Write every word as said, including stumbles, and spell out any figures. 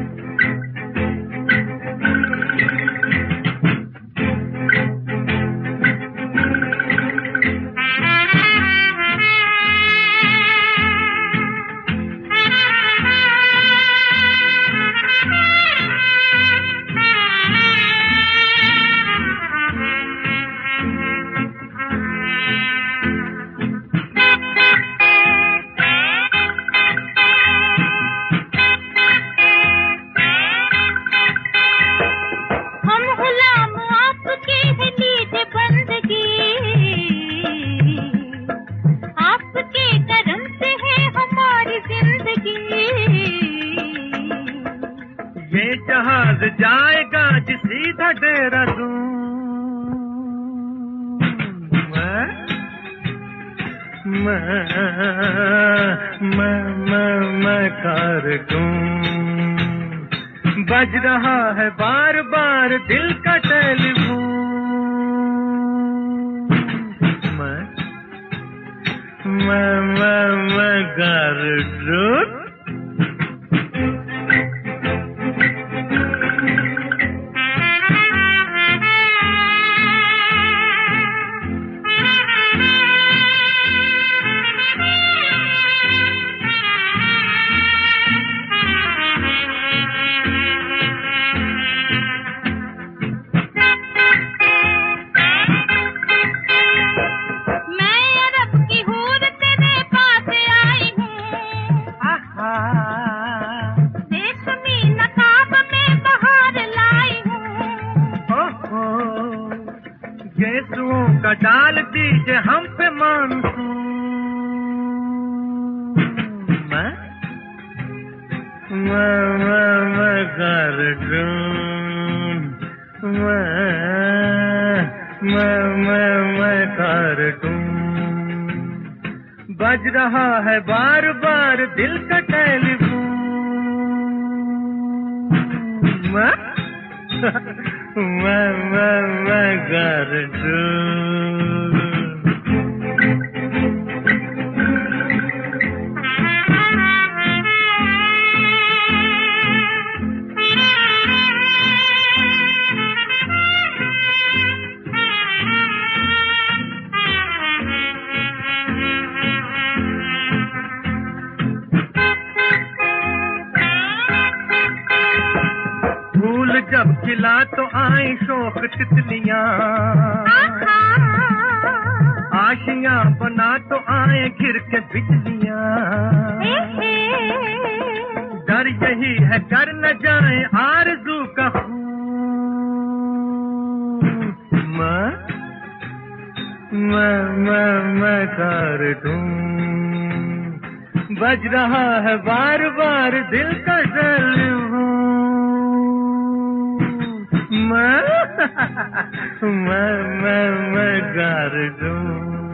जहाज जाएगा जी सीधा देहरादून। मैं मैं मैं मैं मैं कारकुन, बज रहा है बार बार दिल का टेलीफोन। मैं मैं मैं मैं कारकुन। गेसुओं का डाल दीजिए हम पे मानसून। मैं मैं मैं मैं कारकुन, मैं मैं मैं मैं कारकुन, बज रहा है बार बार दिल का टेलीफोन। मैं मैं मैं मैं कारकुन। फूल जब खिला तो आई शोक तितलियां, आशियां बना तो आए घिर के बिजलियां। डर यही है कर न जाए आरज़ू का खून। मैं मैं मैं मैं कारकुन, बज रहा है बार बार दिल का टेलीफोन। मैं मैं मैं मैं कारकुन।